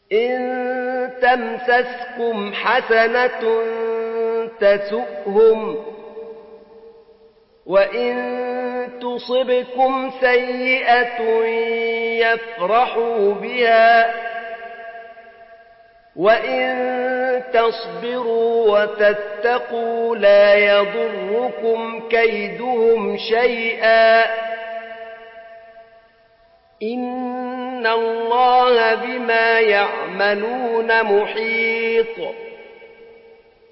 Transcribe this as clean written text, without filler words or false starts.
إن تمسسكم حسنة تسؤهم وإن تصبكم سيئة يفرحوا بها وإن تصبروا وتتقوا لا يضركم كيدهم شيئا إن الله بما يعملون محيط